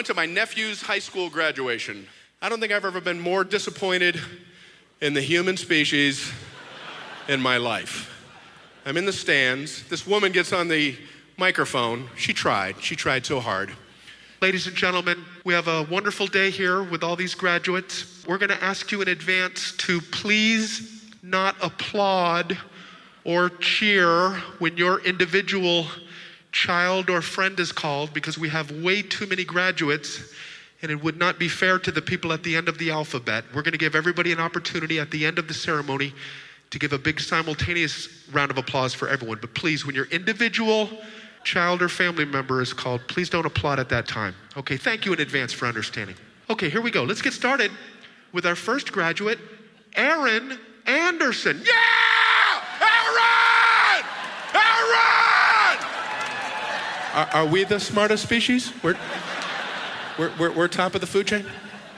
went to my nephew's high school graduation. I don't think I've ever been more disappointed in the human species in my life. I'm in the stands. This woman gets on the microphone. She tried so hard. Ladies and gentlemen, we have a wonderful day here with all these graduates. We're going to ask you in advance to please not applaud or cheer when your individual child or friend is called, because we have way too many graduates and it would not be fair to the people at the end of the alphabet. We're going to give everybody an opportunity at the end of the ceremony to give a big simultaneous round of applause for everyone. But please, when your individual child or family member is called, please don't applaud at that time. Okay, thank you in advance for understanding. Okay, here we go. Let's get started with our first graduate, Aaron Anderson. Yeah! Aaron! Aaron! Are we the smartest species? We're top of the food chain?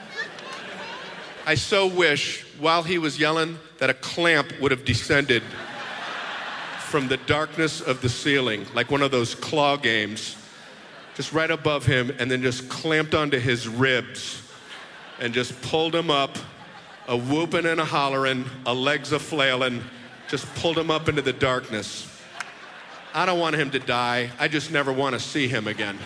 I so wish, while he was yelling, that a clamp would have descended from the darkness of the ceiling, like one of those claw games, just right above him, and then just clamped onto his ribs and just pulled him up, a whooping and a hollering, a legs a flailing, just pulled him up into the darkness. I don't want him to die. I just never want to see him again.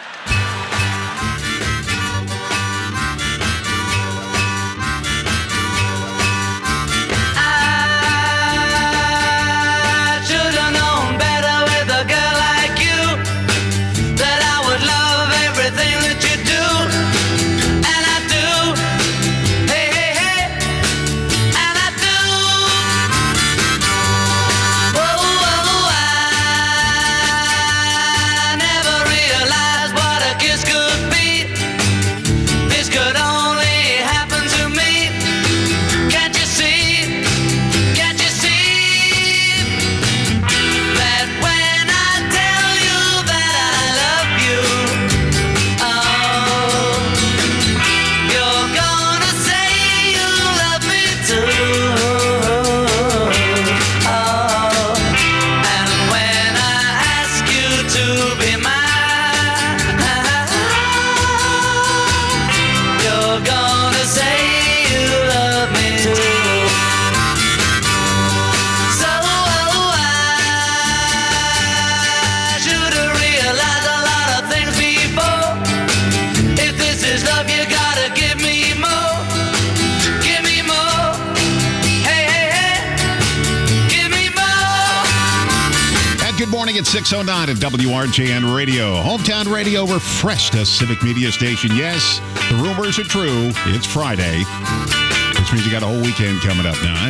It's 6:09 at WRJN Radio. Hometown Radio refreshed a civic media station. Yes, the rumors are true. It's Friday, which means you got a whole weekend coming up now.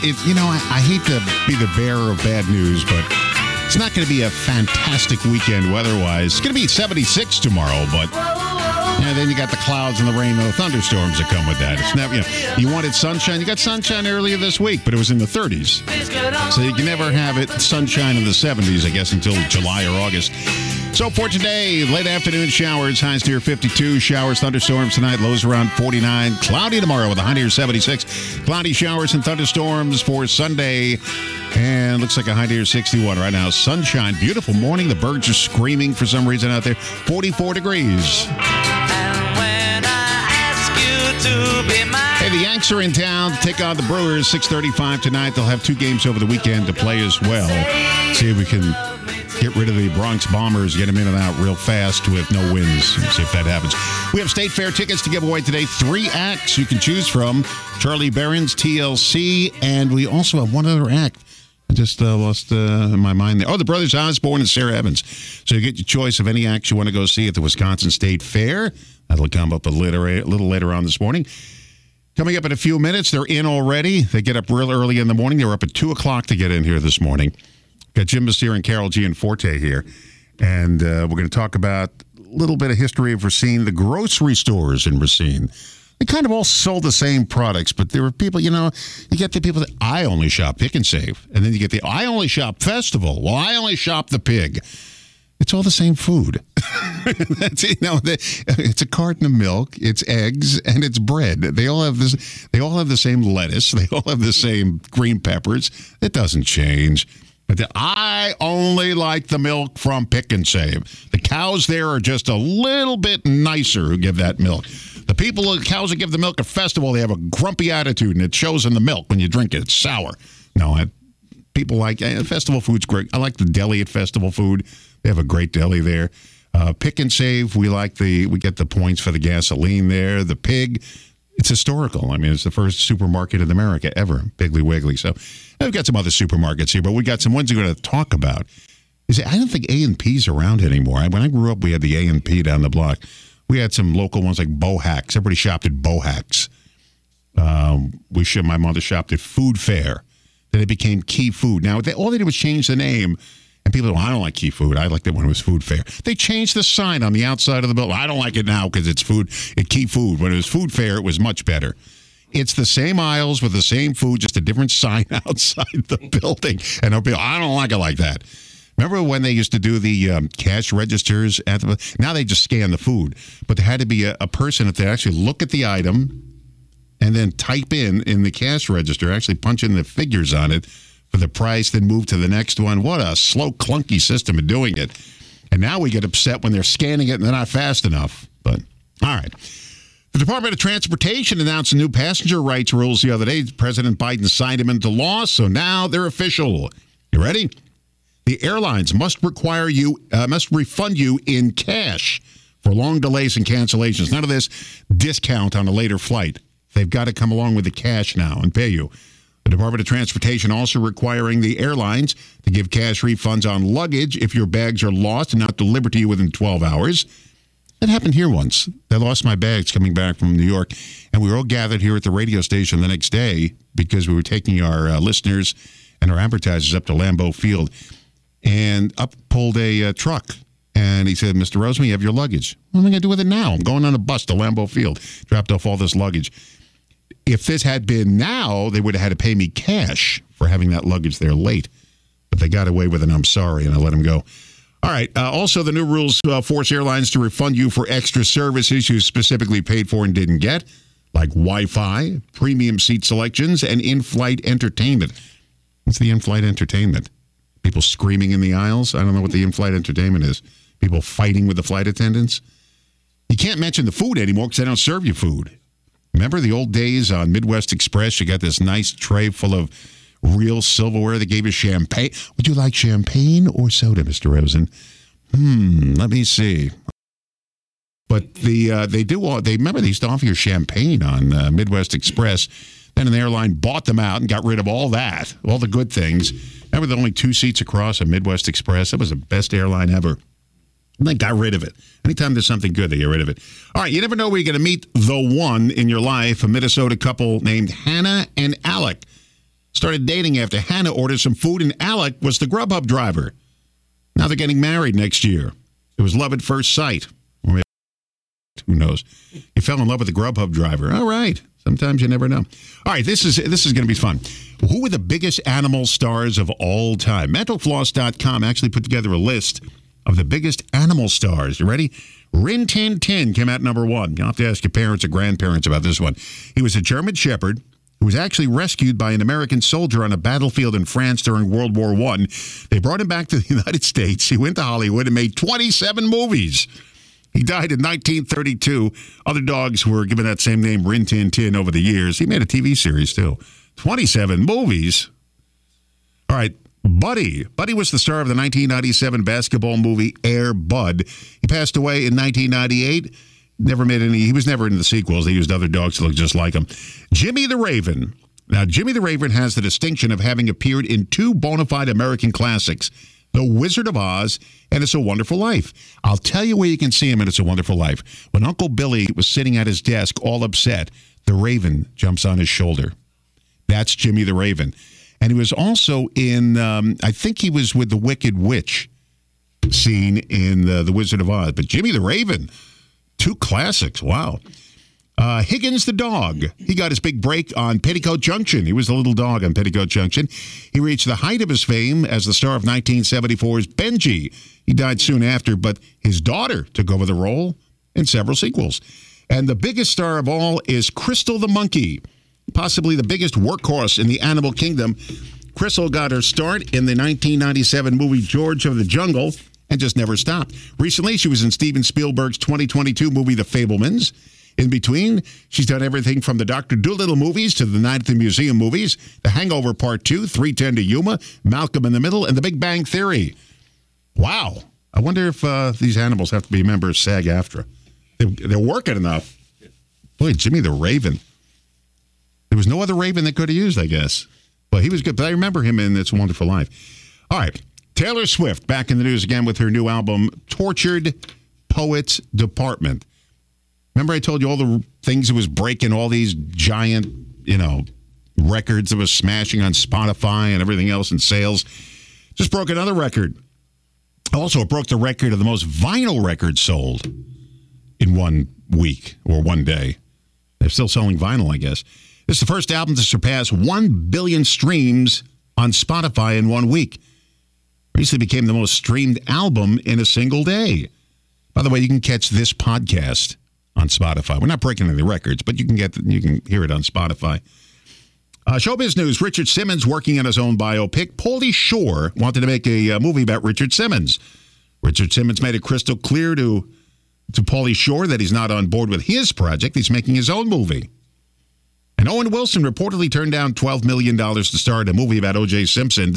I hate to be the bearer of bad news, but it's not going to be a fantastic weekend weather-wise. It's going to be 76 tomorrow, but then you got the clouds and the rain and the thunderstorms that come with that. It's never, you wanted sunshine. You got sunshine earlier this week, but it was in the 30s. So you can never have it sunshine in the 70s, I guess, until July or August. So for today, late afternoon showers, highs near 52. Showers, thunderstorms tonight, lows around 49. Cloudy tomorrow with a high near 76. Cloudy showers and thunderstorms for Sunday. And looks like a high near 61 right now. Sunshine, beautiful morning. The birds are screaming for some reason out there. 44 degrees. Hey, the Yanks are in town to take on the Brewers, 6:35 tonight. They'll have two games over the weekend to play as well. See if we can get rid of the Bronx Bombers, get them in and out real fast with no wins. See if that happens. We have State Fair tickets to give away today. 3 acts you can choose from. Charlie Barron's, TLC, and we also have one other act. I just lost my mind there. Oh, the Brothers Osborne and Sarah Evans. So you get your choice of any acts you want to go see at the Wisconsin State Fair. That'll come up a little later on this morning. Coming up in a few minutes, they're in already. They get up real early in the morning. They were up at 2 o'clock to get in here this morning. Got Jim Bassier and Carol Gianforte here. And we're going to talk about a little bit of history of Racine, the grocery stores in Racine. They kind of all sold the same products, but there were people, you get the people that I only shop Pick and Save. And then you get the I only shop Festival. Well, I only shop the Pig. It's all the same food. That's it. It's a carton of milk, it's eggs, and it's bread. They all have this. They all have the same lettuce. They all have the same green peppers. It doesn't change. But I only like the milk from Pick and Save. The cows there are just a little bit nicer who give that milk. The cows that give the milk at Festival, they have a grumpy attitude, and it shows in the milk when you drink it. It's sour. No, people like Festival food's great. I like the deli at Festival Food. They have a great deli there. Pick and Save, we get the points for the gasoline there. The Pig, it's historical. I mean, it's the first supermarket in America ever, Piggly Wiggly. So we've got some other supermarkets here, but we got some ones we're going to talk about. I don't think A&P's around anymore. When I grew up, we had the A&P down the block. We had some local ones like Bohacks. Everybody shopped at Bohacks. My mother shopped at Food Fair. Then it became Key Food. Now, all they did was change the name. And people go, I don't like Key Food. I liked it when it was Food Fair. They changed the sign on the outside of the building. I don't like it now because it's Key Food. When it was Food Fair, it was much better. It's the same aisles with the same food, just a different sign outside the building. And people, I don't like it like that. Remember when they used to do the cash registers? Now they just scan the food. But there had to be a person that actually look at the item and then type in the cash register, actually punch in the figures on it for the price, then move to the next one. What a slow, clunky system of doing it. And now we get upset when they're scanning it and they're not fast enough. But, all right. The Department of Transportation announced new passenger rights rules the other day. President Biden signed them into law, so now they're official. You ready? The airlines must refund you in cash for long delays and cancellations. None of this discount on a later flight. They've got to come along with the cash now and pay you. The Department of Transportation also requiring the airlines to give cash refunds on luggage if your bags are lost and not delivered to you within 12 hours. That happened here once. I lost my bags coming back from New York, and we were all gathered here at the radio station the next day because we were taking our listeners and our advertisers up to Lambeau Field. And up pulled a truck, and he said, Mr. Roseman, you have your luggage. What am I going to do with it now? I'm going on a bus to Lambeau Field. Dropped off all this luggage. If this had been now, they would have had to pay me cash for having that luggage there late. But they got away with it, I'm sorry, and I let them go. All right. Also, the new rules force airlines to refund you for extra services you specifically paid for and didn't get, like Wi-Fi, premium seat selections, and in-flight entertainment. What's the in-flight entertainment? People screaming in the aisles? I don't know what the in-flight entertainment is. People fighting with the flight attendants? You can't mention the food anymore because they don't serve you food. Remember the old days on Midwest Express? You got this nice tray full of real silverware that gave you champagne. Would you like champagne or soda, Mr. Rosen? Let me see. But they remember they used to offer you champagne on Midwest Express. Then an airline bought them out and got rid of all that, all the good things. Remember the only 2 seats across on Midwest Express? That was the best airline ever. And they got rid of it. Anytime there's something good, they get rid of it. All right, you never know where you're going to meet the one in your life. A Minnesota couple named Hannah and Alec started dating after Hannah ordered some food and Alec was the Grubhub driver. Now they're getting married next year. It was love at first sight. Or maybe, who knows? You fell in love with the Grubhub driver. All right. Sometimes you never know. All right, this is going to be fun. Who are the biggest animal stars of all time? MentalFloss.com actually put together a list of the biggest animal stars. You ready? Rin Tin Tin came out number 1. You'll have to ask your parents or grandparents about this one. He was a German Shepherd who was actually rescued by an American soldier on a battlefield in France during World War I. They brought him back to the United States. He went to Hollywood and made 27 movies. He died in 1932. Other dogs were given that same name, Rin Tin Tin, over the years. He made a TV series, too. 27 movies. All right, Buddy. Buddy was the star of the 1997 basketball movie Air Bud. He passed away in 1998. He was never in the sequels. They used other dogs to look just like him. Jimmy the Raven. Now, Jimmy the Raven has the distinction of having appeared in 2 bona fide American classics, The Wizard of Oz and It's a Wonderful Life. I'll tell you where you can see him in It's a Wonderful Life. When Uncle Billy was sitting at his desk all upset, the Raven jumps on his shoulder. That's Jimmy the Raven. And he was also in, I think he was with the Wicked Witch scene in The Wizard of Oz. But Jimmy the Raven, 2 classics. Wow. Higgins the dog. He got his big break on Petticoat Junction. He was the little dog on Petticoat Junction. He reached the height of his fame as the star of 1974's Benji. He died soon after, but his daughter took over the role in several sequels. And the biggest star of all is Crystal the monkey, possibly the biggest workhorse in the animal kingdom. Crystal got her start in the 1997 movie George of the Jungle and just never stopped. Recently, she was in Steven Spielberg's 2022 movie The Fabelmans. In between, she's done everything from the Dr. Dolittle movies to the Night at the Museum movies, The Hangover Part 2, 3:10 to Yuma, Malcolm in the Middle, and The Big Bang Theory. Wow. I wonder if these animals have to be members of SAG-AFTRA. They're working enough. Boy, Jimmy the Raven. There was no other Raven that could have used, I guess. Well, he was good, but I remember him in It's a Wonderful Life. All right. Taylor Swift back in the news again with her new album, Tortured Poets Department. Remember I told you all the things it was breaking, all these giant, records that was smashing on Spotify and everything else in sales. Just broke another record. Also, it broke the record of the most vinyl records sold in 1 week or 1 day. They're still selling vinyl, I guess. This is the first album to surpass 1 billion streams on Spotify in 1 week. Recently became the most streamed album in a single day. By the way, you can catch this podcast on Spotify. We're not breaking any records, but you can hear it on Spotify. Showbiz news, Richard Simmons working on his own biopic. Pauly Shore wanted to make a movie about Richard Simmons. Richard Simmons made it crystal clear to Pauly Shore that he's not on board with his project. He's making his own movie. And Owen Wilson reportedly turned down $12 million to star in a movie about O.J. Simpson.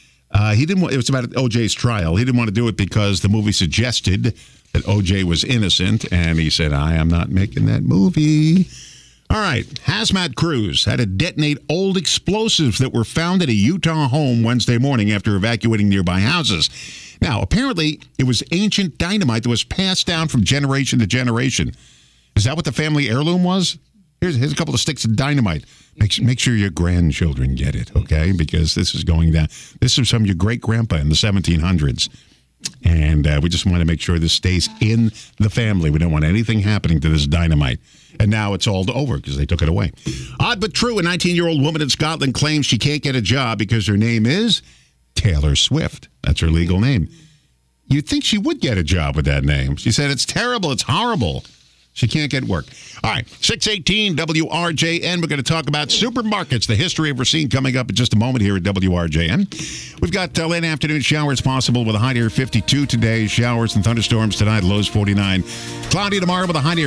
It was about O.J.'s trial. He didn't want to do it because the movie suggested that O.J. was innocent, and he said, I am not making that movie. All right, hazmat crews had to detonate old explosives that were found at a Utah home Wednesday morning after evacuating nearby houses. Now, apparently, it was ancient dynamite that was passed down from generation to generation. Is that what the family heirloom was? Here's a couple of sticks of dynamite. Make sure your grandchildren get it, okay? Because this is going down. This is from your great-grandpa in the 1700s. And we just want to make sure this stays in the family. We don't want anything happening to this dynamite. And now it's all over because they took it away. Odd but true, a 19-year-old woman in Scotland claims she can't get a job because her name is Taylor Swift. That's her legal name. You'd think she would get a job with that name. She said, it's terrible, it's horrible. She can't get work. All right, 618 WRJN. We're going to talk about supermarkets, the history of Racine, coming up in just a moment here at WRJN. We've got late afternoon showers possible with a high near 52 today. Showers and thunderstorms tonight, lows 49. Cloudy tomorrow with a high near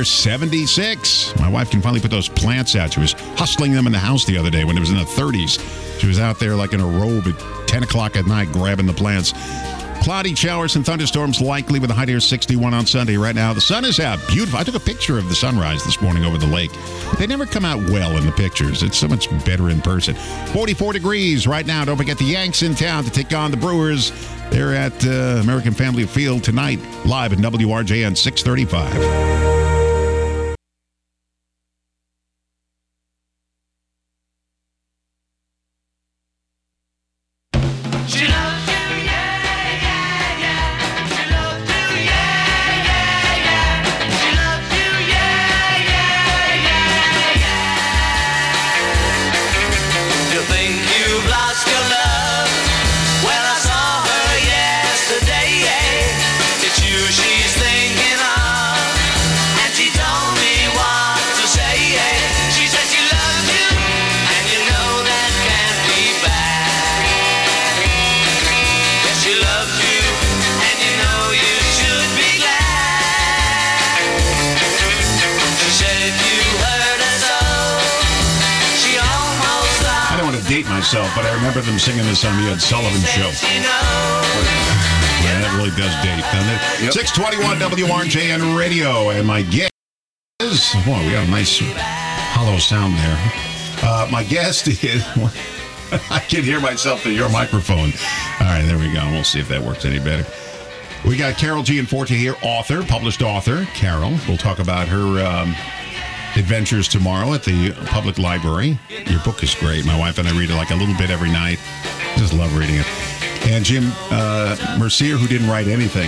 76. My wife can finally put those plants out. She was hustling them in the house the other day when it was in the 30s. She was out there like in a robe at 10 o'clock at night grabbing the plants. Cloudy showers and thunderstorms likely with a high near 61 on Sunday. Right now, the sun is out. Beautiful. I took a picture of the sunrise this morning over the lake. They never come out well in the pictures. It's so much better in person. 44 degrees right now. Don't forget the Yanks in town to take on the Brewers. They're at American Family Field tonight, live at WRJN 635. But I remember them singing this on the Ed Sullivan Show. Yeah, that really does date, doesn't it? Yep. 621 WRJN Radio, and my guest is... Boy, we got a nice hollow sound there. My guest is... I can hear myself through your microphone. All right, there we go. We'll see if that works any better. We got Carol Gianforte here, author, published author. Carol, we'll talk about her... adventures tomorrow at the public library. Your book is great. My wife and I read it like a little bit every night. Just love reading it. And Jim Mercier, who didn't write anything.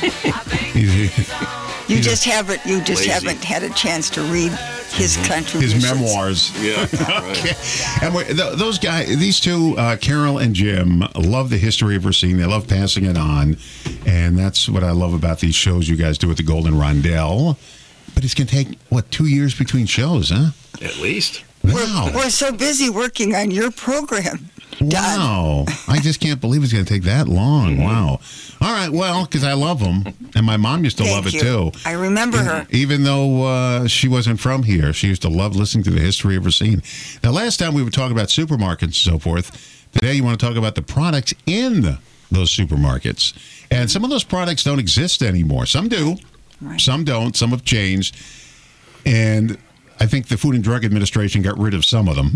You just haven't had a chance to read his contributions. His memoirs. Yeah. Okay. And those guys, these two, Carol and Jim, love the history of Racine. They love passing it on. And that's what I love about these shows you guys do with the Golden Rondelle. But it's going to take, 2 years between shows, huh? At least. Wow. We're so busy working on your program. Wow. I just can't believe it's going to take that long. Wow. All right. Well, because I love them. And my mom used to love it, too. I remember her. Even though she wasn't from here, she used to love listening to the history of Racine. Now, last time we were talking about supermarkets and so forth. Today, you want to talk about the products in those supermarkets. And some of those products don't exist anymore. Some do. Right. Some don't. Some have changed. And I think the Food and Drug Administration got rid of some of them.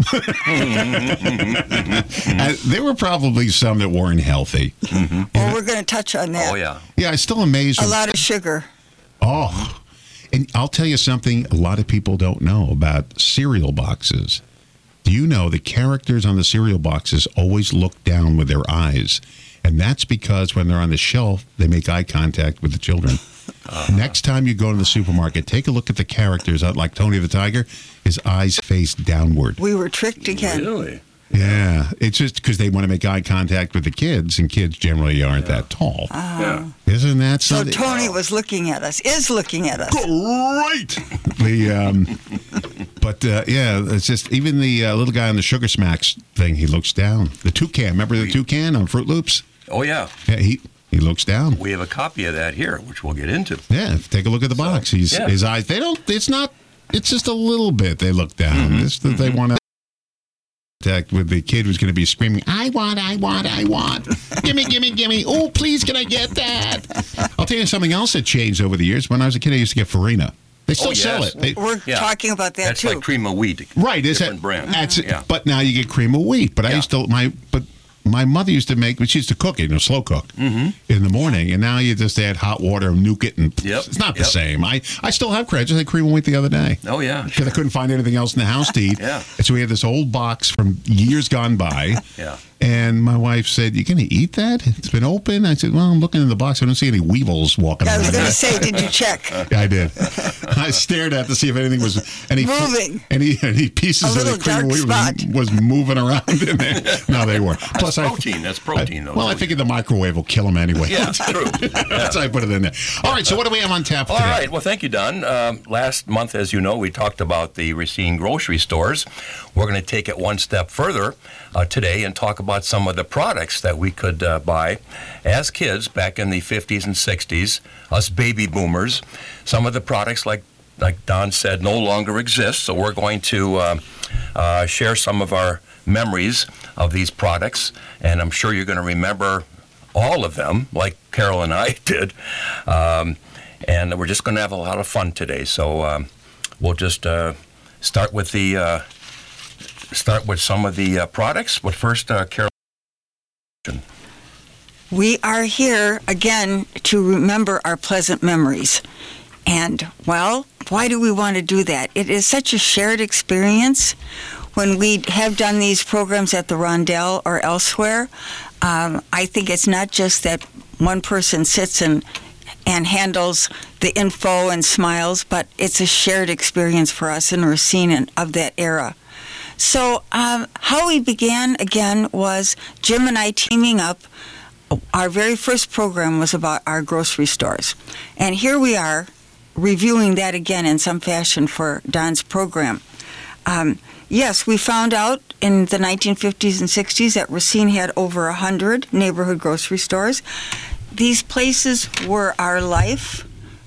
There were probably some that weren't healthy. Well, we're going to touch on that. Oh, yeah. Yeah, I'm still amazed. A lot of sugar. Oh, and I'll tell you something a lot of people don't know about cereal boxes. Do you know the characters on the cereal boxes always look down with their eyes? And that's because when they're on the shelf, they make eye contact with the children. Next time you go to the supermarket, take a look at the characters, like Tony the Tiger. His eyes face downward. We were tricked again. Really? Yeah, it's just because they want to make eye contact with the kids, and kids generally aren't that tall. Yeah. Isn't that So something? Tony was looking at us, is looking at us. Great. Yeah, it's just even the little guy on the Sugar Smacks thing. He looks down. The toucan. Remember the toucan on Fruit Loops? Oh, yeah. Yeah, he looks down. We have a copy of that here, which we'll get into. Yeah, take a look at the box. His eyes. They don't. It's not. It's just a little bit. They look down. It's that they want to contact with the kid who's going to be screaming, I want. Gimme. Oh, please, can I get that? I'll tell you something else that changed over the years. When I was a kid, I used to get Farina. They still sell it. We're talking about that, That's too. like cream of wheat. Right, is different it? brand. That's Yeah. But now you get cream of wheat. But I used to my mother used to make, she used to cook it, slow cook in the morning, and now you just add hot water and nuke it, and it's not the same. I still have cream. I just had cream of wheat the other day. Oh, yeah. Because I couldn't find anything else in the house to eat. Yeah. And so we had this old box from years gone by. Yeah. And my wife said, "You going to eat that? It's been open." I said, "Well, I'm looking in the box. I don't see any weevils walking around." I was going to say, did you check? Yeah, I did. I stared at to see if anything was Moving. any pieces A of the little cream of wheat dark was moving around in there. No, they weren't. Plus, That's protein, though. Well, I figured the microwave will kill them anyway. Yeah, it's true. That's why I put it in there. All right, so what do we have on tap All today? right. Well, thank you, Don. Last month, as you know, we talked about the Racine grocery stores. We're going to take it one step further today and talk about some of the products that we could buy as kids back in the 50s and 60s, us baby boomers. Some of the products, like Don said, no longer exist. So we're going to share some of our memories of these products. And I'm sure you're going to remember all of them, like Carol and I did. And we're just going to have a lot of fun today. So we'll just start with some of the products. But first, Carol. We are here again to remember our pleasant memories. And, well, why do we want to do that? It is such a shared experience. When we have done these programs at the Rondell or elsewhere, I think it's not just that one person sits and handles the info and smiles, but it's a shared experience for us in Racine and of that era. So how we began, again, was Jim and I teaming up. Our very first program was about our grocery stores. And here we are reviewing that again in some fashion for Don's program. Yes, we found out in the 1950s and 60s that Racine had over 100 neighborhood grocery stores. These places were our life.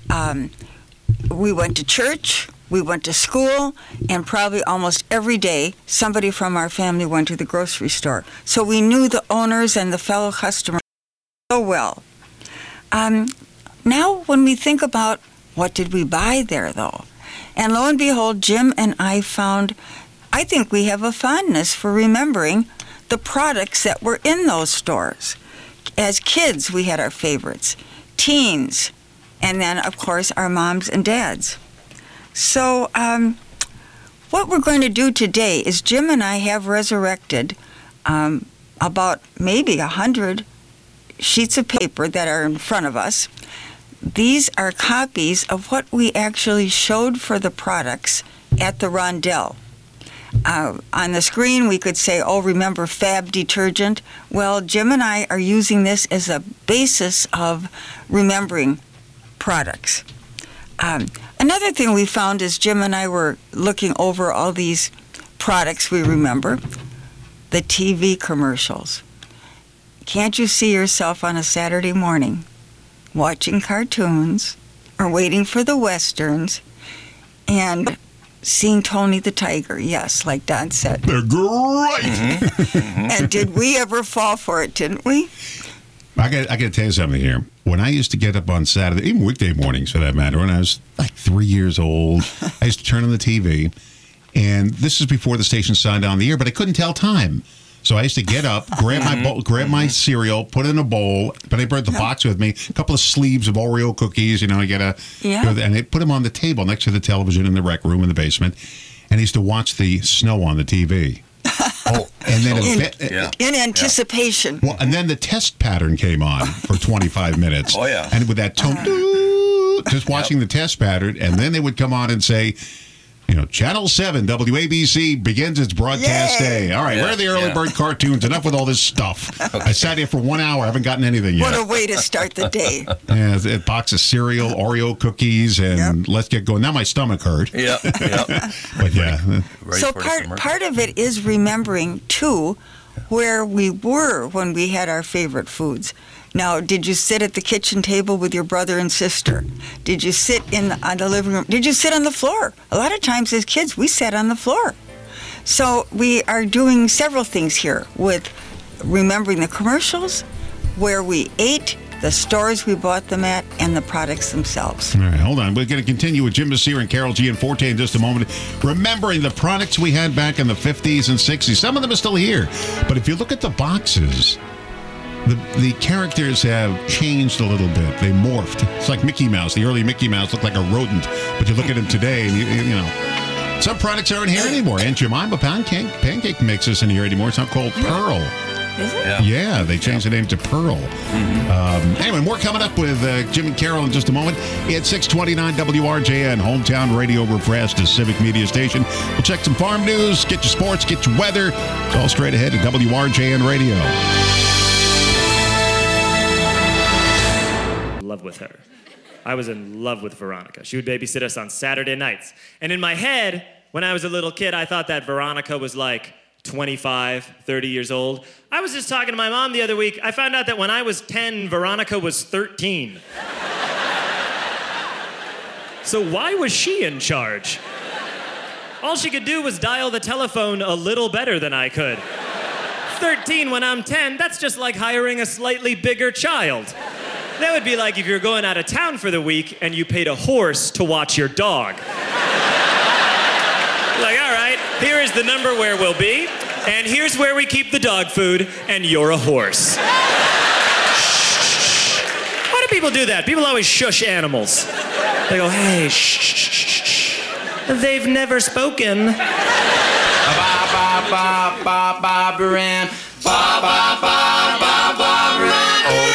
We went to church, we went to school, and probably almost every day somebody from our family went to the grocery store. So we knew the owners and the fellow customers so well. Now when we think about what did we buy there, though? And lo and behold, Jim and I think we have a fondness for remembering the products that were in those stores. As kids, we had our favorites. Teens, and then, of course, our moms and dads. So what we're going to do today is Jim and I have resurrected about maybe 100 sheets of paper that are in front of us. These are copies of what we actually showed for the products at the Rondell. On the screen, we could say, remember Fab detergent? Well, Jim and I are using this as a basis of remembering products. Another thing we found as Jim and I were looking over all these products we remember, the TV commercials. Can't you see yourself on a Saturday morning watching cartoons or waiting for the Westerns and seeing Tony the Tiger? Yes, like Don said. They're great. And did we ever fall for it, didn't we? I got to tell you something here. When I used to get up on Saturday, even weekday mornings for that matter, when I was like 3 years old, I used to turn on the TV, and this is before the station signed on the air, but I couldn't tell time. So I used to get up, grab my bowl, grab my cereal, put it in a bowl, but I brought the box with me, a couple of sleeves of Oreo cookies, I get and I put them on the table next to the television in the rec room in the basement, and I used to watch the snow on the TV. And then in anticipation. Well, and then the test pattern came on for 25 minutes. Oh, yeah. And with that tone, just watching the test pattern, and then they would come on and say, Channel 7, WABC begins its broadcast day. All right, where are the early bird cartoons? Enough with all this stuff. Okay. I sat here for 1 hour. I haven't gotten anything yet. What a way to start the day. Yeah, a box of cereal, Oreo cookies, and let's get going. Now my stomach hurt. Yeah. But so part of it is remembering, too, where we were when we had our favorite foods. Now, did you sit at the kitchen table with your brother and sister? Did you sit on the living room? Did you sit on the floor? A lot of times as kids, we sat on the floor. So we are doing several things here with remembering the commercials, where we ate, the stores we bought them at, and the products themselves. All right, hold on. We're going to continue with Jim Messere and Carol Gianforte in just a moment. Remembering the products we had back in the 50s and 60s. Some of them are still here. But if you look at the boxes, the characters have changed a little bit. They morphed. It's like Mickey Mouse. The early Mickey Mouse looked like a rodent. But you look at him today, and some products aren't here anymore. Aunt Jemima pancake mix isn't here anymore. It's not called Pearl. Is it? Yeah, they changed the name to Pearl. Anyway, more coming up with Jim and Carol in just a moment. It's 629 WRJN, hometown radio refreshed, a civic media station. We'll check some farm news, get your sports, get your weather. It's all straight ahead at WRJN Radio. Love with her. I was in love with Veronica. She would babysit us on Saturday nights. And in my head, when I was a little kid, I thought that Veronica was like 25, 30 years old. I was just talking to my mom the other week. I found out that when I was 10, Veronica was 13. So why was she in charge? All she could do was dial the telephone a little better than I could. 13 when I'm 10, that's just like hiring a slightly bigger child. That would be like if you're going out of town for the week and you paid a horse to watch your dog. Like, all right, here is the number where we'll be, and here's where we keep the dog food, and you're a horse. Why do people do that? People always shush animals. They go, hey, shh, shh, shh, shh. They've never spoken. Ba-ba-ba-ba-ba-ba-ba-ran. Ba-ba-ba-ba-ba-ba-ran. Oh,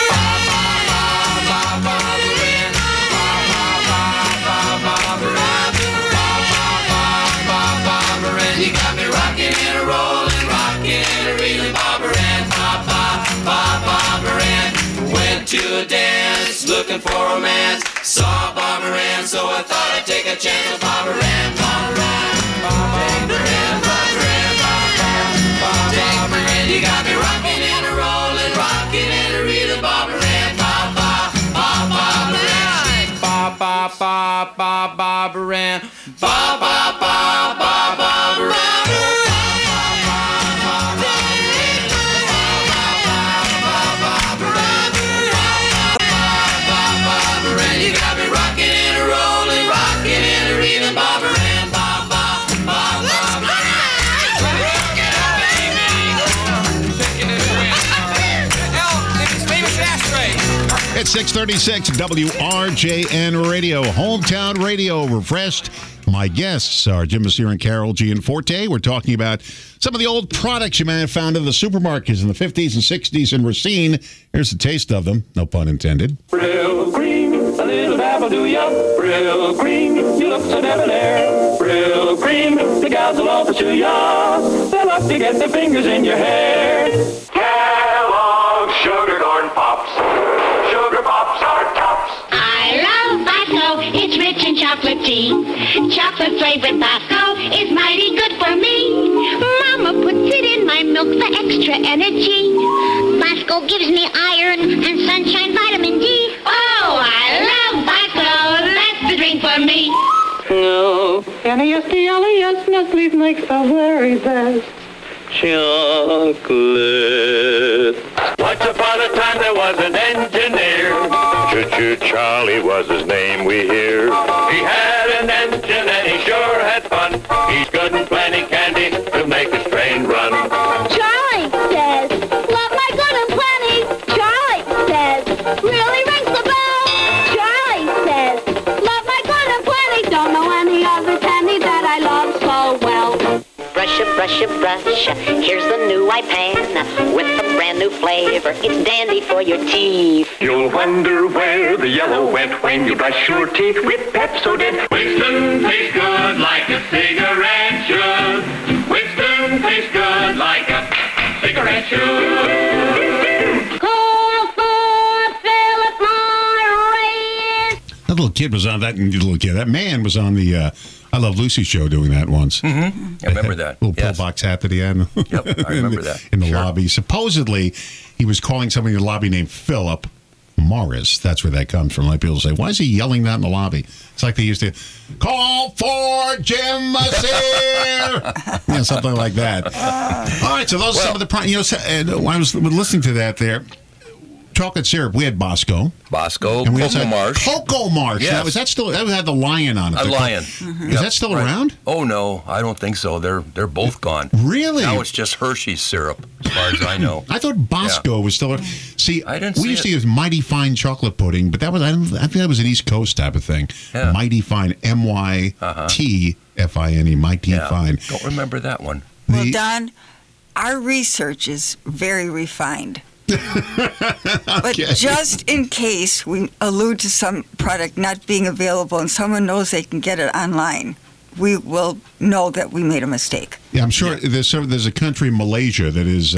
you got me rocking and a rolling, rocking and a reeling, Barbara Ann, Barbara Ann. Went to a dance, looking for romance, saw Barbara Ann, so I thought I'd take a chance with Barbara Ann, Barbara Ann, Barbara Ann, Barbara Ann, Barbara Ann. You got me rocking and a rolling, rocking and a reeling, Barbara Ann, Barbara Ann, Barbara Ann, Barbara Ann. You got me rocking and a rolling, rocking and a reeling, Barbara Ann, It's 636 WRJN Radio, hometown radio refreshed. My guests are Jim Messere and Carol Gianforte. We're talking about some of the old products you may have found in the supermarkets in the 50s and 60s in Racine. Here's a taste of them, no pun intended. Real cream, a little dabble do ya. Real cream, you look so debonair. Real cream, the gals will all pursue ya. They love to get their fingers in your hair. Kellogg's Sugar Corn Pops. Sugar Pops are tops. I love Basco, it's rich in chocolate tea. Chocolate flavored Basco is mighty good for me. Mama puts it in my milk for extra energy. Bosco gives me iron and sunshine vitamin D. Oh, I love Bosco. That's the drink for me. No, N-E-S-T-L-E-S, Nestle's makes the very best chocolate. Once upon a time there was an engineer. Choo-choo Charlie was his name, we hear. He had an engine and he sure had fun. He's good and plenty candy to make his train run. Charlie says, love my good and plenty. Charlie says, really rings the bell. Charlie says, love my good and plenty. Don't know any other candy that I love so well. Brush, here's the new iPan with a brand new flavor. It's dandy for your teeth. You'll wonder where the yellow went when you brush your teeth with Pepsodent. Winston tastes good like a cigarette should. Winston tastes good like a cigarette should. Call for Philip Morris. That little kid was on that man was on the I Love Lucy show doing that once. Mm-hmm. I remember that. Little pillbox hat that he had. Yep, I remember that. In the lobby. Supposedly, he was calling somebody in the lobby named Philip Morris. That's where that comes from. Like people say, why is he yelling that in the lobby? It's like they used to call for Jim Maseer. Something like that. All right, so those are some of the... I was listening to that there. Chocolate syrup. We had Bosco. And we Cocoa Marsh. Cocoa Marsh. Yes. Now, is that still... That had the lion on it. A lion. Mm-hmm. Is that still around? Oh, no. I don't think so. They're both gone. Really? Now it's just Hershey's syrup, as far as I know. I thought Bosco was still... See, I didn't we used to use Mighty Fine chocolate pudding, but that was... I think that was an East Coast type of thing. Yeah. Mighty Fine. M-Y-T-F-I-N-E. Mighty Fine. Don't remember that one. Well, Don, our research is very refined. But just in case we allude to some product not being available and someone knows they can get it online, we will know that we made a mistake. Yeah, I'm sure there's a country, Malaysia, that is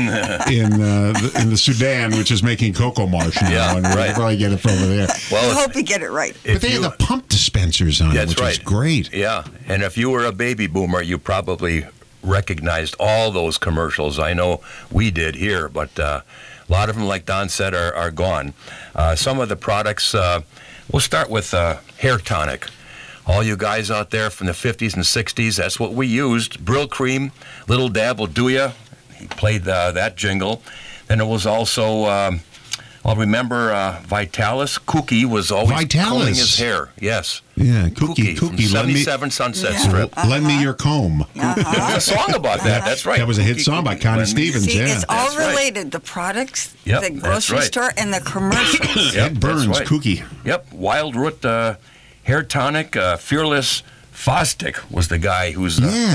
in the Sudan, which is making Cocoa Marsh now, and we'll probably get it from over there. Well, I hope we get it right. But they have the pump dispensers on it, which is great. Yeah, and if you were a baby boomer, you probably recognized all those commercials. I know we did here, but a lot of them, like Don said, are gone. Some of the products, we'll start with hair tonic. All you guys out there from the 50s and 60s, that's what we used. Brill Cream, Little Dab will do ya. He played that jingle. Then it was also, I'll remember Vitalis. Cookie was always combing his hair. Yes. Yeah, Cookie. From 77 Sunset Strip. Lend me your comb. There's a song about that. That's right. That was a hit song by Connie Stevens. See, yeah, it's all related. The products, the grocery store, and the commercials. Ed Burns, Cookie. Yep. Wild Root hair tonic. Fearless Fosdick was the guy who's...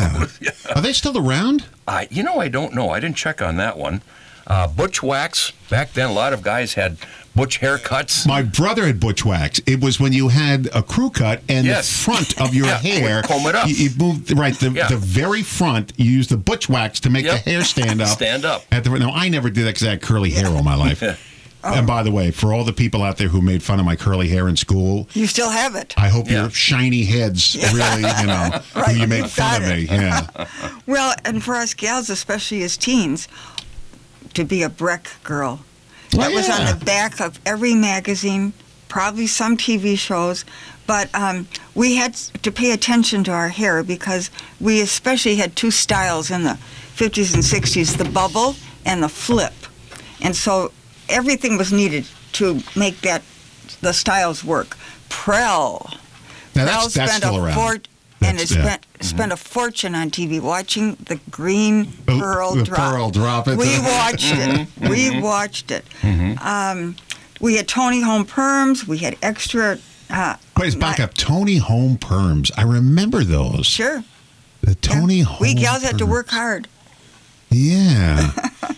Are they still around? I don't know. I didn't check on that one. Butch Wax. Back then, a lot of guys had butch haircuts. My brother had butch wax. It was when you had a crew cut and the front of your hair. Comb it up. You moved, the very front, you used the butch wax to make the hair stand up. Stand up. Now, I never did that because I had curly hair all my life. And by the way, for all the people out there who made fun of my curly hair in school, you still have it. I hope your shiny heads really, who you made fun of me. Yeah. Well, and for us gals, especially as teens, to be a Breck girl. That was on the back of every magazine, probably some TV shows, but we had to pay attention to our hair because we especially had two styles in the 50s and 60s, the bubble and the flip. And so everything was needed to make the styles work. Prell. Now that's still around. And it spent a fortune on TV watching the green pearl drop. Pearl drop. We watched it. We watched it. We had Tony Home Perms. We had extra. Wait, back up. Tony Home Perms. I remember those. Sure. The Tony Home. We gals had to work hard. Yeah.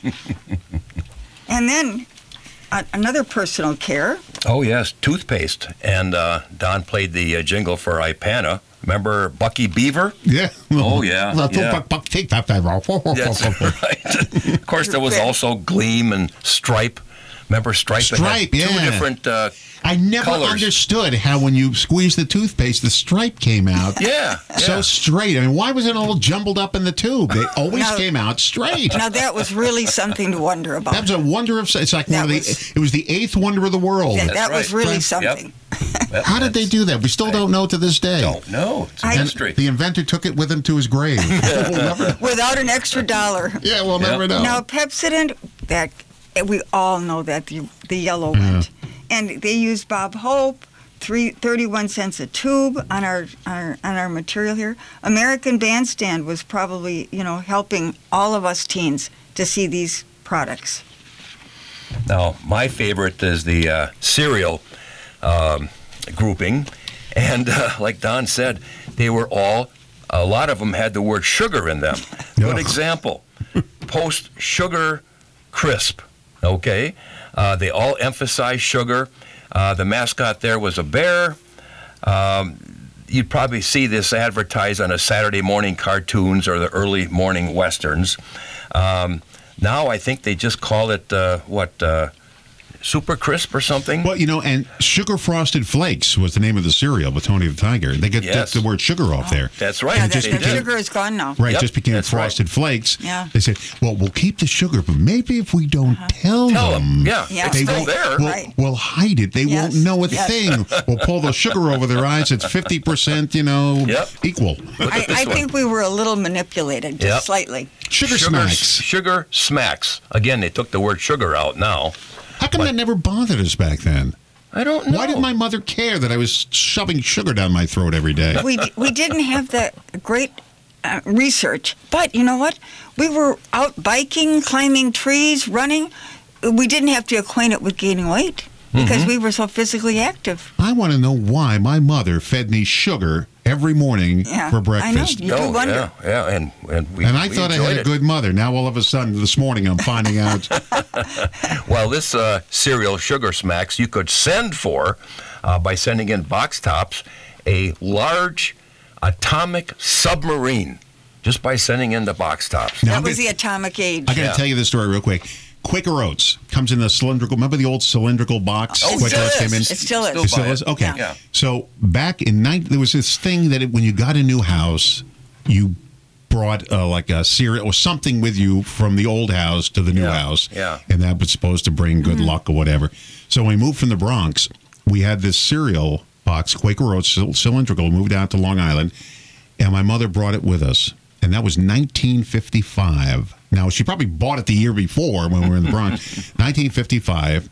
And then another personal care. Oh yes, toothpaste. And Don played the jingle for Ipana. Remember Bucky Beaver? Yeah. Oh, yeah. Take that off. That's right. Of course, there was also Gleam and Stripe. Remember Stripe? It had Stripe, yeah. two different I never colors. understood how when you squeeze the toothpaste, the stripe came out Yeah, so yeah. straight. I mean, why was it all jumbled up in the tube? They always Now- came out straight. Now that was really something to wonder That about. was a wonder of. It's like one of the. was- It was the eighth wonder of the world. That was right. really Yep. something. Well, How did they do that? We still don't know to this day. Don't know. It's a And mystery. the inventor took it with him to his grave. We'll never, Without an extra dollar. yeah, we'll never know. Now Pepsodent, that we all know that the yellow went, and they used Bob Hope, 31 cents a tube on our material here. American Bandstand was probably helping all of us teens to see these products. Now, my favorite is the cereal grouping. And like Don said, they were all, a lot of them had the word sugar in them. Good Ugh. example, Post Sugar Crisp, okay? They all emphasize sugar. The mascot there was a bear. You'd probably see this advertised on a Saturday morning cartoons or the early morning westerns. Now I think they just call it, Super Crisp or something? Well, and Sugar Frosted Flakes was the name of the cereal with Tony the Tiger. They get Yes. the word sugar off there. That's right. Yeah, They the did. sugar is gone now. Right, Yep, just became that's right. Frosted Flakes. Yeah. They said, well, we'll keep the sugar, but maybe if we don't tell Tell them, them. Yeah, Yeah. it's they still won't, there. Right. we'll hide it. They Yes. won't know a Yes. thing. We'll pull the sugar over their eyes. It's 50%, Yep. equal. Look at this I one. think we were a little manipulated, just Yep. slightly. Sugar Smacks. Sugar Smacks. Again, they took the word sugar out now. How come that never bothered us back then? I don't know. Why did my mother care that I was shoving sugar down my throat every day? We didn't have the great research, but you know what? We were out biking, climbing trees, running. We didn't have to acquaint it with gaining weight because we were so physically active. I want to know why my mother fed me sugar every morning Yeah, for breakfast. I know. You do wonder. Yeah, and we And I we thought I enjoyed had a it. good mother. Now all of a sudden, this morning, I'm finding out. Well, this cereal Sugar Smacks you could send for by sending in box tops a large atomic submarine just by sending in the box tops. Now, That I'm was gonna- the atomic age. I got to Yeah. tell you this story real quick. Quaker Oats comes in the cylindrical. Remember the old cylindrical box? Oh, Quaker still Oats is. came in. It still is. It still buy is? it. Okay. Yeah. So back in there was this thing that when you got a new house, you brought like a cereal or something with you from the old house to the new Yeah, house. yeah. And that was supposed to bring good luck or whatever. So when we moved from the Bronx, we had this cereal box, Quaker Oats cylindrical, moved out to Long Island, and my mother brought it with us. And that was 1955. Now, she probably bought it the year before when we were in the Bronx. 1955.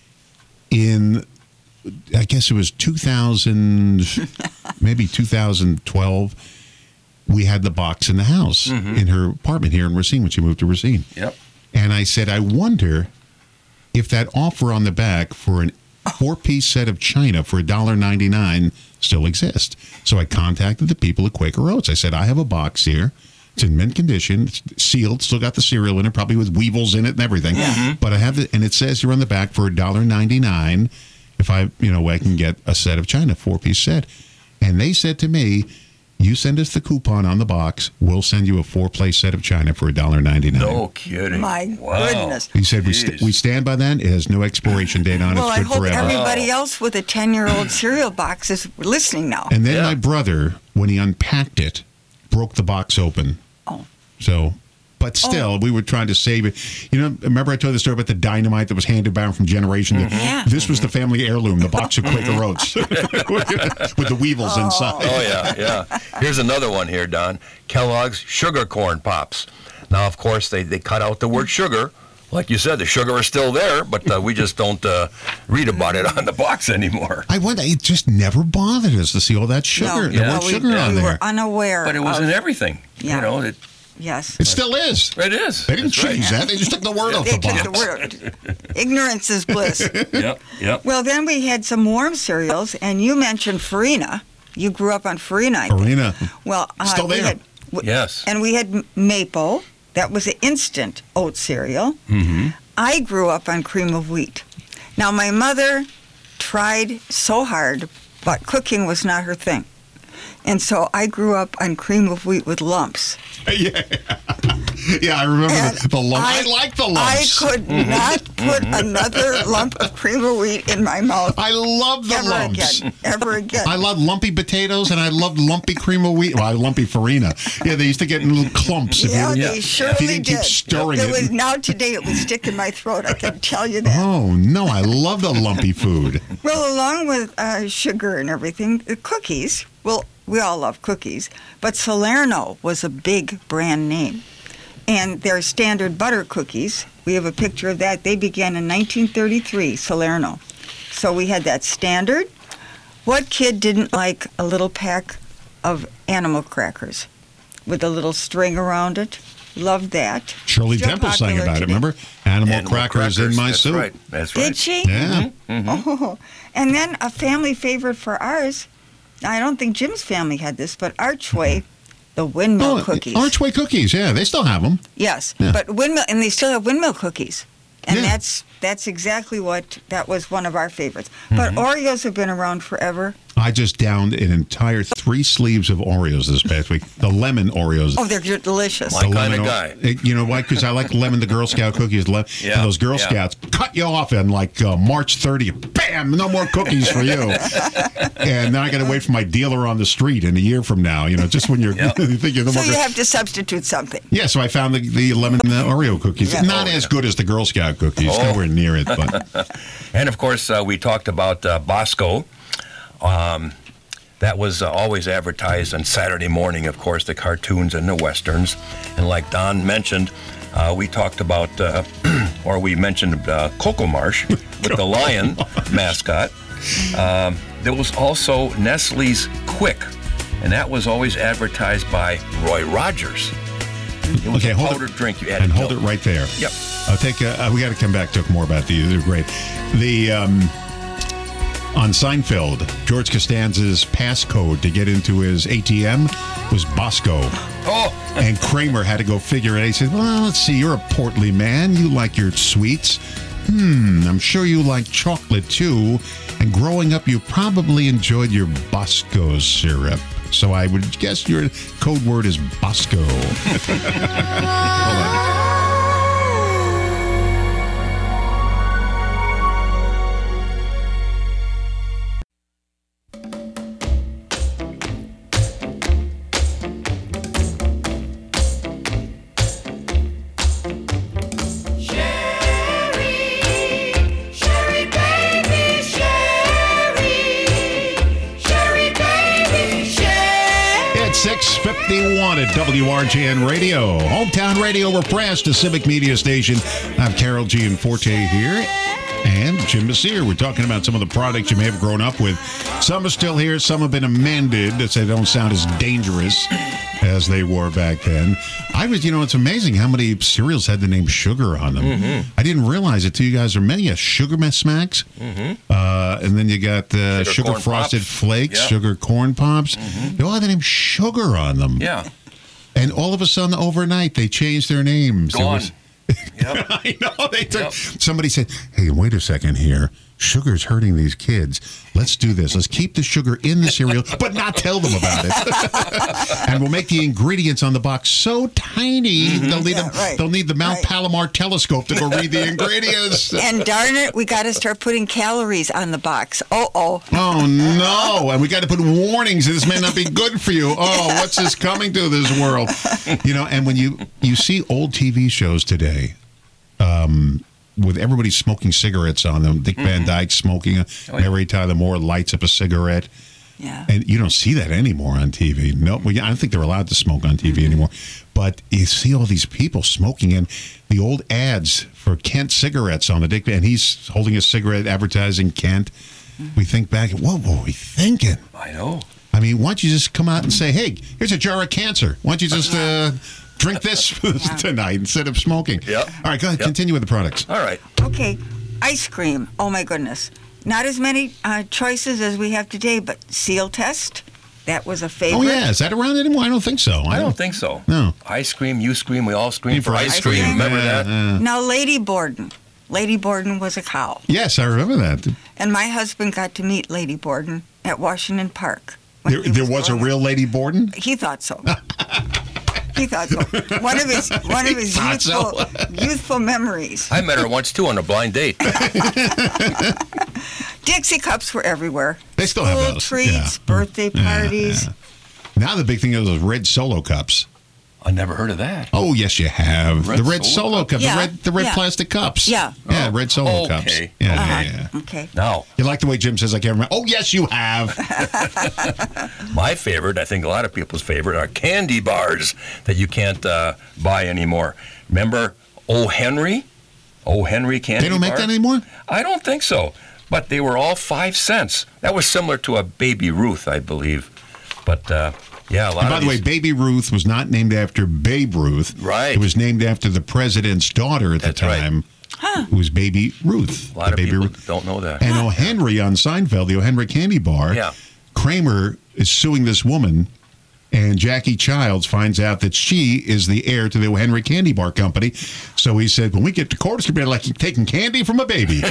In, I guess it was 2000, maybe 2012, we had the box in the house in her apartment here in Racine when she moved to Racine. Yep. And I said, I wonder if that offer on the back for an 4-piece set of china for $1.99 still exists. So I contacted the people at Quaker Oats. I said, I have a box here. It's in mint condition, it's sealed, still got the cereal in it, probably with weevils in it and everything. But I have it, and it says here on the back for $1.99 if I can get a set of china, 4-piece set. And they said to me, you send us the coupon on the box, we'll send you a 4-place set of china for $1.99. No kidding. My Wow. goodness. He said, Jeez. we stand by that. It has no expiration date on it. Well, It's I good hope forever. everybody else with a 10-year-old cereal box is listening now. And then Yeah. my brother, when he unpacked it, broke the box open. Oh. So, but still, we were trying to save it. Remember I told the story about the dynamite that was handed down from generation to... Yeah. This was the family heirloom, the box of Quaker Oats with the weevils inside. Oh, yeah. Here's another one here, Don. Kellogg's Sugar Corn Pops. Now, of course, they cut out the word sugar. Like you said, the sugar is still there, but we just don't read about it on the box anymore. I wonder, it just never bothered us to see all that sugar, the word sugar on we there. were unaware. But it was of, in everything. Yeah. It Yes. It still is. is. They didn't That's right. change that. They just took the word off They the box. took the word. Ignorance is bliss. Yep. Well, then we had some warm cereals, and you mentioned Farina. You grew up on Farina, I think. Farina. Well, Still we there. had, Yes. and we had Maple. That was an instant oat cereal. Mm-hmm. I grew up on cream of wheat. Now, my mother tried so hard, but cooking was not her thing. And so I grew up on cream of wheat with lumps. Yeah. Yeah, I remember the lump. I like the lumps. I could not put another lump of cream of wheat in my mouth. I love the lumps. Ever again. I love lumpy potatoes, and I loved lumpy cream of wheat. Well, lumpy farina. Yeah, they used to get in little clumps. They surely if you didn't did. keep stirring it. Now today it would stick in my throat. I can tell you that. Oh, no, I love the lumpy food. Well, along with sugar and everything, the cookies, well, we all love cookies, but Salerno was a big brand name. And their standard butter cookies, we have a picture of that. They began in 1933, Salerno. So we had that standard. What kid didn't like a little pack of animal crackers with a little string around it? Loved that. Shirley Temple sang about it, remember? Animal crackers in my soup. Right. That's right. Did she? Yeah. Oh. And then a family favorite for ours, I don't think Jim's family had this, but Archway, the windmill cookies. Archway cookies, yeah, they still have them. Yes, Yeah. but windmill, and they still have windmill cookies. And Yeah. that's exactly that was one of our favorites. But Oreos have been around forever. I just downed an entire 3 sleeves of Oreos this past week. The lemon Oreos. Oh, they're delicious. My kind of guy. You know why? Because I like lemon, the Girl Scout cookies. And those Girl Scouts cut you off on like March 30th. Bam! No more cookies for you. And then I got to wait for my dealer on the street in a year from now. You know, just when you're thinking. So you have to substitute something. Yeah, so I found the lemon Oreo cookies. Yeah. Not as good as the Girl Scout cookies. Nowhere near it. But And, of course, we talked about Bosco. That was always advertised on Saturday morning, of course, the cartoons and the westerns. And like Don mentioned, we talked about, or we mentioned Coco Marsh with the lion mascot. There was also Nestle's Quick, and that was always advertised by Roy Rogers. It was a powdered drink you had and to hold it right there. Yep. I'll take. We got to come back, talk more about these. They're great. On Seinfeld, George Costanza's passcode to get into his ATM was Bosco. Oh. And Kramer had to go figure it out. He said, well, let's see, you're a portly man. You like your sweets. I'm sure you like chocolate, too. And growing up, you probably enjoyed your Bosco syrup. So I would guess your code word is Bosco. Hold on. At WRJN Radio, hometown radio. We're pressed, a civic media station. I'm Carol Gianforte here, and Jim Messier. We're talking about some of the products you may have grown up with. Some are still here. Some have been amended so they don't sound as dangerous as they were back then. It's amazing how many cereals had the name sugar on them. I didn't realize it till you guys are many. Sugar Smacks, and then you got sugar frosted flakes, sugar corn pops. They all had the name sugar on them. Yeah. And all of a sudden, overnight, they changed their names. Gone. Yep. I know. Somebody said, hey, wait a second here. Sugar's hurting these kids. Let's do this. Let's keep the sugar in the cereal, but not tell them about it. And we'll make the ingredients on the box so tiny, they'll need the Mount Palomar telescope to go read the ingredients. And darn it, we got to start putting calories on the box. Oh, no. And we got to put warnings that this may not be good for you. Oh, what's this coming to this world? And when you see old TV shows today, with everybody smoking cigarettes on them, Dick Van Dyke smoking, Mary Tyler Moore lights up a cigarette. Yeah. And you don't see that anymore on TV. No, I don't think they're allowed to smoke on TV anymore. But you see all these people smoking, and the old ads for Kent cigarettes on the Dick Van, and he's holding a cigarette advertising Kent. We think back, what were we thinking? I know. I mean, why don't you just come out and say, hey, here's a jar of cancer. Why don't you just drink this tonight instead of smoking? Yep. All right, go ahead. Continue with the products. All right. Okay. Ice cream. Oh, my goodness. Not as many choices as we have today, but Seal Test. That was a favorite. Oh, yeah. Is that around anymore? I don't think so. I don't think so. No. Ice cream, you scream, we all scream for ice cream. Remember that? Now, Lady Borden. Lady Borden was a cow. Yes, I remember that. And my husband got to meet Lady Borden at Washington Park. There was a real Lady Borden? He thought so. He thought so. One of his Thought so. youthful memories. I met her once too on a blind date. Dixie cups were everywhere. They still have School those. treats, Yeah. birthday parties. Yeah. Now the big thing is those red Solo cups. I never heard of that. Oh yes, you have Red the red Solo Solo cup, Yeah, the red yeah. plastic cups. Yeah. yeah, red Solo okay. cups. Yeah. Okay. Now, You like the way Jim says I can't remember? Oh yes, you have. my favorite, I think a lot of people's favorite, are candy bars that you can't buy anymore. Remember O. Henry? O. Henry candy They don't make bar? that anymore. I don't think so. But they were all 5 cents. That was similar to a Baby Ruth, I believe. But yeah, a lot And by of the way, these- Baby Ruth was not named after Babe Ruth. Right. It was named after the president's daughter at That's the right. time, who was Baby Ruth. a lot of Baby people Ruth. don't know that. And O. Henry on Seinfeld, the O. Henry candy bar. Yeah. Kramer is suing this woman, and Jackie Childs finds out that she is the heir to the O. Henry Candy Bar Company. So he said, when we get to court, it's going to be like taking candy from a baby.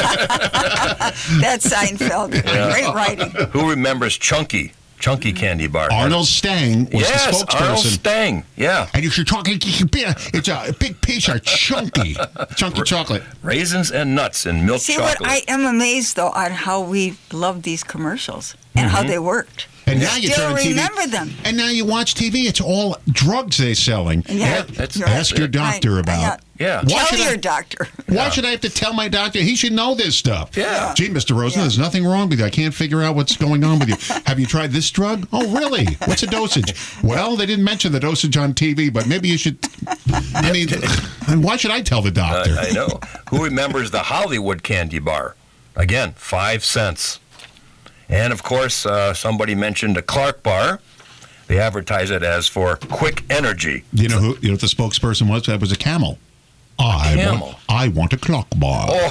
That's Seinfeld. Great writing. Who remembers Chunky candy bar? Arnold Stang was Yes, the spokesperson. Arnold Stang. Yeah. And if you're talking, it's a big piece of chunky chocolate. Raisins and nuts and milk See chocolate. what I am amazed though on how we loved these commercials and how they worked. And now you Still turn TV, remember them. and now you watch TV. It's all drugs they're selling. Yeah, that's- you're Ask right. your doctor about. Yeah. Why Tell should your I- doctor. Why should I have to tell my doctor? He should know this stuff. Yeah. Gee, Mr. Rosen, there's nothing wrong with you. I can't figure out what's going on with you. Have you tried this drug? Oh, really? What's the dosage? Well, they didn't mention the dosage on TV, but maybe you should. I mean, and why should I tell the doctor? I know. Who remembers the Hollywood candy bar? Again, 5 cents. And of course, somebody mentioned a Clark bar. They advertise it as for quick energy. You know what the spokesperson was? That was a camel. Camel. I want a clock bar. Oh,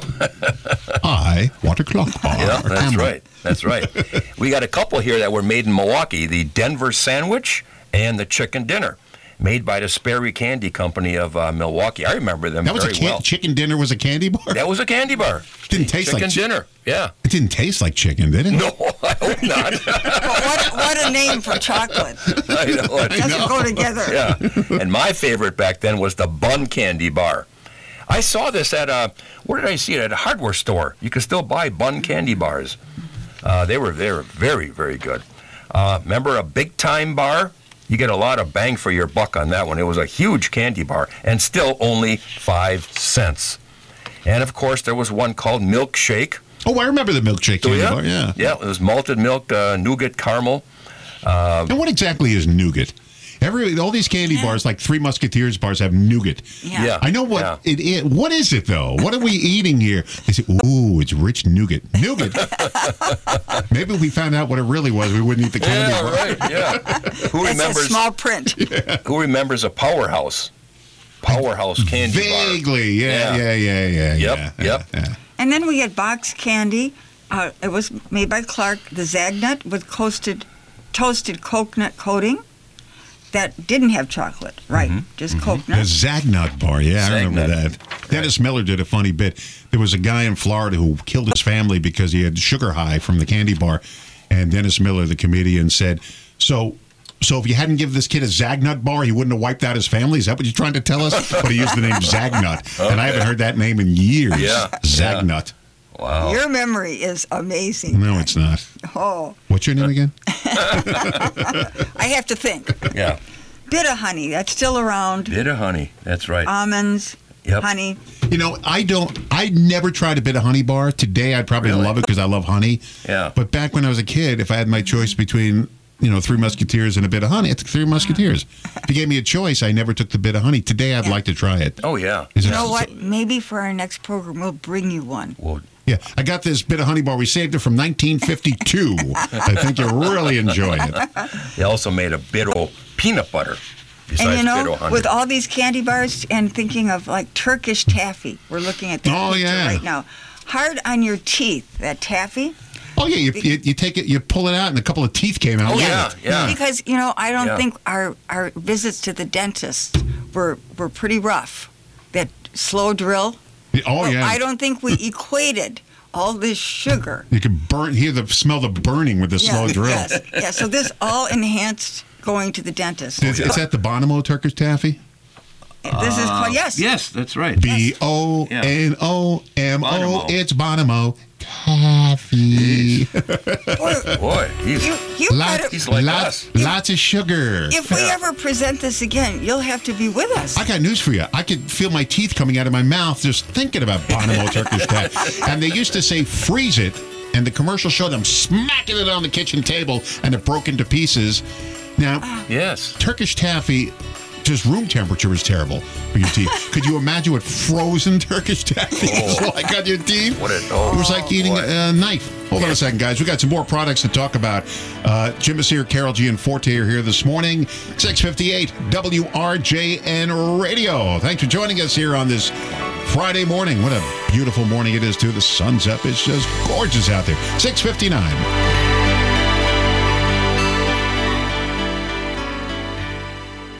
I want a clock bar. yeah, A that's camel. right. That's right. We got a couple here that were made in Milwaukee, the Denver Sandwich and the Chicken Dinner, made by the Sperry Candy Company of Milwaukee. I remember them That was very well. Chicken dinner was a candy bar. That was a candy bar. Didn't taste Chicken like Dinner. Yeah. It didn't taste like chicken, did it? No, I hope not. But what a name for chocolate. I know. it. Doesn't go together. Yeah. And my favorite back then was the Bun Candy Bar. I saw this at where did I see it? At a hardware store. You could still buy Bun Candy Bars. They were very, very good. Remember a Big Time Bar? You get a lot of bang for your buck on that one. It was a huge candy bar and still only 5 cents. And of course, there was one called Milkshake. Oh, I remember the milkshake Do candy ya? bar. Yeah. Yeah, it was malted milk, nougat caramel. And what exactly is nougat? All these candy bars, like Three Musketeers bars, have nougat. Yeah. I know what it is. What is it though? What are we eating here? They say, "Ooh, it's rich nougat." Nougat. Maybe if we found out what it really was, we wouldn't eat the candy Yeah, bar. right. Yeah. Who That's a remembers? small print. Who remembers a Powerhouse? Powerhouse candy bar. Vaguely, yeah. Yep, yep. yeah. And then we had box candy. It was made by Clark. The Zagnut with toasted coconut coating that didn't have chocolate, right? Just The coconut. Zagnut bar, yeah, I remember Zagnut. that. Dennis Miller did a funny bit. There was a guy in Florida who killed his family because he had sugar high from the candy bar. And Dennis Miller, the comedian, said, So if you hadn't given this kid a Zagnut bar, he wouldn't have wiped out his family? Is that what you're trying to tell us? But he used the name Zagnut. And I haven't heard that name in years. Yeah, Zagnut. Wow. Your memory is amazing. No, it's not. Oh, What's your name again? I have to think. Yeah. Bit of honey, that's still around. Bit of honey. That's right. Almonds, Yep. honey. You know, I never tried a bit of honey bar. Today, I'd probably Really? love it because I love honey. Yeah. But back when I was a kid, if I had my choice between, Three Musketeers and a bit of honey, I took Three Musketeers. If you gave me a choice, I never took the bit of honey. Today, I'd like to try it. Oh, yeah. Is You it- know what? Maybe for our next program, we'll bring you one. Well, Yeah, I got this bit of honey bar. We saved it from 1952. I think you'll really enjoy it. they also made a Bit-O peanut butter. Besides And you Bit-O know, honey. with all these candy bars and thinking of like Turkish taffy, we're looking at that Oh, picture yeah. right now. Hard on your teeth, that taffy. Oh, yeah, you take it, you pull it out, and a couple of teeth came out. Oh, with yeah, it. yeah. Because, I don't Yeah. think our visits to the dentist were pretty rough. That slow drill. Oh, yeah. I don't think we equated all this sugar. You can smell the burning with the slow drill. Yes, yeah. So this all enhanced going to the dentist. Is that the Bonomo Turkish taffy? This is called, yes. Yes, that's right. Bonomo. Bonomo. It's Bonomo taffy. Boy, he's like us. Lots of sugar. If we ever present this again, you'll have to be with us. I got news for you. I could feel my teeth coming out of my mouth just thinking about Bonomo Turkish taffy. And they used to say, freeze it. And the commercial showed them smacking it on the kitchen table and it broke into pieces. Now, yes, Turkish taffy, just room temperature is terrible for your teeth. Could you imagine what frozen Turkish taffy is like on your teeth? It was like eating a knife. Hold on a second, guys. We got some more products to talk about. Jim is here, Carol G and Forte are here this morning. 6:58 WRJN Radio. Thanks for joining us here on this Friday morning. What a beautiful morning it is, too. The sun's up. It's just gorgeous out there. 6:59.